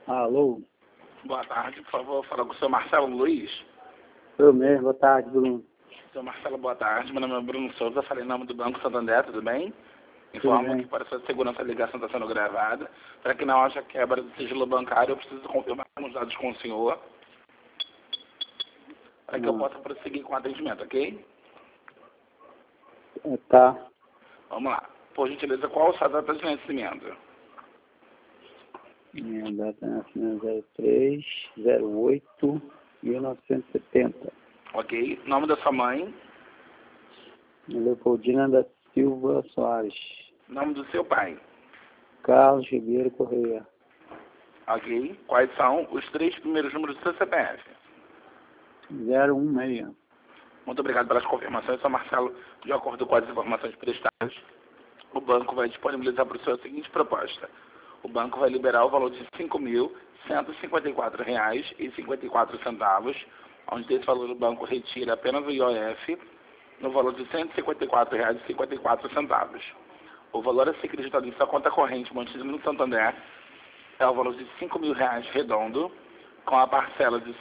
Alô? Boa tarde, por favor, fala com o seu Marcelo Luiz. Eu mesmo, boa tarde, Bruno. Seu Marcelo, boa tarde. Meu nome é Bruno Souza, falei em nome do Banco Santander, tudo bem? Informo que para sua segurança a ligação está sendo gravada. Para que não haja quebra do sigilo bancário, eu preciso confirmar os dados com o senhor para que eu possa prosseguir com o atendimento, ok? Tá. Vamos lá. Por gentileza, qual a sua data de nascimento? Minha data de nascimento é 03/08/1970. Ok. Nome da sua mãe? Leopoldina da Silva Soares. Nome do seu pai? Carlos Ribeiro Correia. Ok. Quais são os 3 primeiros números do seu CPF? 016. Muito obrigado pelas confirmações, Sr. Marcelo. De acordo com as informações prestadas, o banco vai disponibilizar para o senhor a seguinte proposta. O banco vai liberar o valor de R$ 5.154,54, onde desse valor o banco retira apenas o IOF no valor de R$ 154,54. O valor a ser acreditado em sua conta corrente mantida no Santander é o valor de R$ 5.000 redondo, com a parcela de R$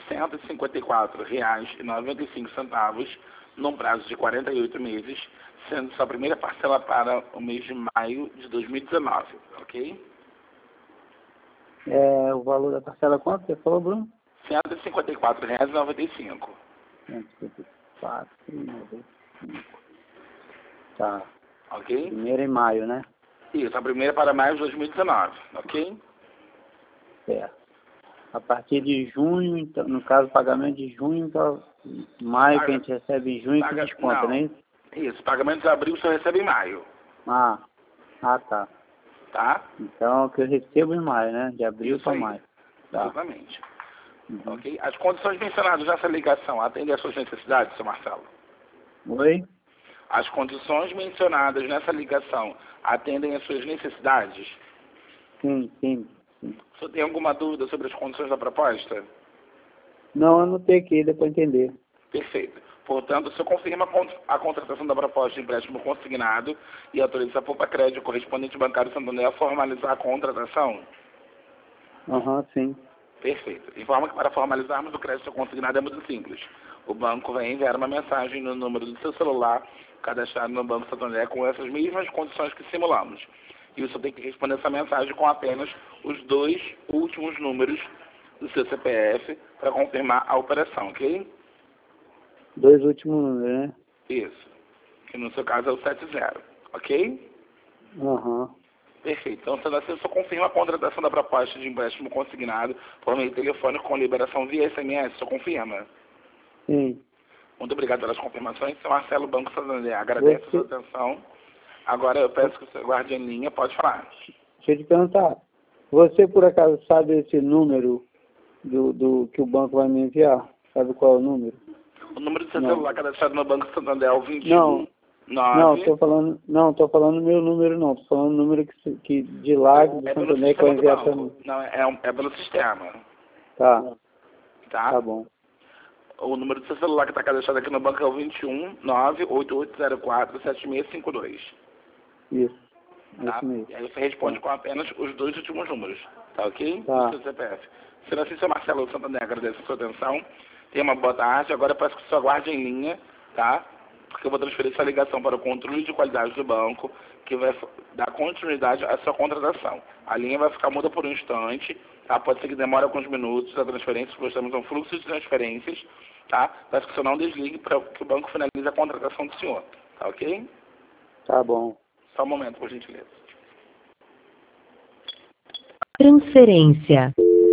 154,95 num prazo de 48 meses, sendo sua primeira parcela para o mês de maio de 2019, ok? O valor da parcela quanto você falou, Bruno? R$ 154,95. 154,95. Tá. Ok? Primeiro em maio, né? Isso, a primeira para maio de 2019, ok? Certo. A partir de junho, então, no caso, pagamento de junho, então, maio que a gente recebe em junho que desconta, não. não é isso? Isso, pagamento de abril você recebe em maio, Ah, tá. tá? Então, o que eu recebo em maio, né? De abril Isso para aí. maio. Tá. Exatamente. Uhum. Ok? As condições mencionadas nessa ligação atendem às suas necessidades, seu Marcelo? Oi? As condições mencionadas nessa ligação atendem às suas necessidades? Sim. O senhor tem alguma dúvida sobre as condições da proposta? Não, eu anotei aqui, dá para entender. Perfeito. Portanto, o senhor confirma a contratação da proposta de empréstimo consignado e autoriza a Poupa Crédito correspondente bancário Santander a formalizar a contratação? Sim. Perfeito. Informa que para formalizarmos o crédito consignado é muito simples. O banco vai enviar uma mensagem no número do seu celular cadastrado no Banco Santander com essas mesmas condições que simulamos. E o senhor tem que responder essa mensagem com apenas os 2 últimos números do seu CPF para confirmar a operação, ok? 2 últimos números, né? Isso. Que no seu caso é o 70, ok? Perfeito. Então, sendo assim, eu só confirma a contratação da proposta de empréstimo consignado por meio telefônico com liberação via SMS. Só confirma. Sim. Muito obrigado pelas confirmações. Seu Marcelo, Banco Santander. Agradeço a sua atenção. Agora eu peço que você guarde em linha. Pode falar. Deixa eu te perguntar. Você, por acaso, sabe esse número do que o banco vai me enviar? Sabe qual é o número? O número do seu celular cadastrado no Banco Santander é o 21 Não, tô falando meu número não, tô falando o número que de lá do Santander que vai enviar para mim. Não, é pelo sistema. Tá Tá? bom. O número do seu celular que está cadastrado aqui no banco é o 21 98804 7652. Isso. Tá? Isso mesmo. E aí você responde com apenas os 2 últimos números. Tá ok? Tá. Do seu CPF. Sendo assim, seu Marcelo Santander, agradeço a sua atenção. Tenha uma boa tarde. Agora eu peço que você aguarde em linha, tá? Porque eu vou transferir essa ligação para o controle de qualidade do banco, que vai dar continuidade à sua contratação. A linha vai ficar muda por um instante, tá? Pode ser que demore alguns minutos a transferência, porque nós temos um fluxo de transferências, tá? Peço que o senhor não desligue para que o banco finalize a contratação do senhor. Tá ok? Tá bom. Só um momento, por gentileza. Transferência.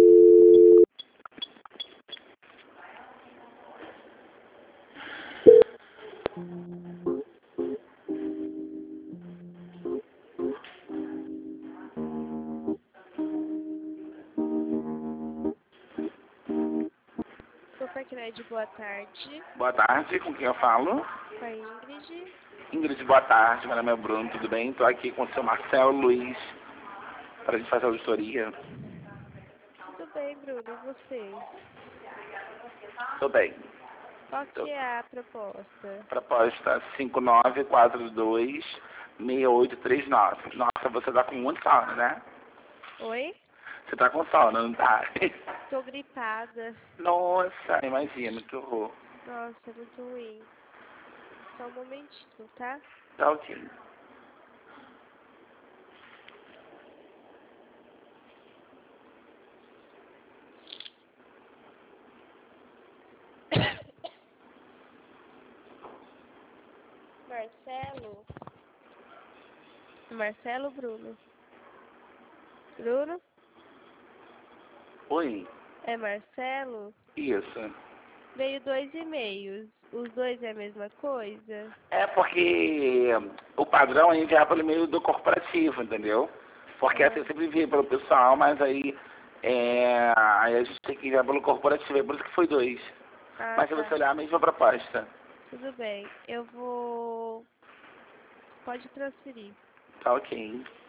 Poupa Crédito, boa tarde. Boa tarde, com quem eu falo? Com a Ingrid. Ingrid, boa tarde, meu nome é Bruno, tudo bem? Estou aqui com o seu Marcelo Luiz para a gente fazer a auditoria. Tudo bem, Bruno, e você? Tudo bem. Qual que é a proposta? Proposta 5942-6839. Nossa, você está com muito sono, né? Oi? Você tá com sono, não tá? Tô gripada. Nossa, imagina, que horror. Nossa, é muito ruim. Só um momentinho, tá? Tá ok. Marcelo? Marcelo, Bruno? Bruno? Oi, É Marcelo? isso. Veio 2 e-mails. Os dois é a mesma coisa? É porque o padrão a gente enviar pelo e-mail do corporativo, entendeu? Porque assim, eu sempre envia pelo pessoal, mas aí, aí a gente tem que enviar pelo corporativo, é por isso que foi 2. Ah, Mas se tá. você olhar a mesma proposta. Tudo bem. Eu vou... Pode transferir. Tá ok.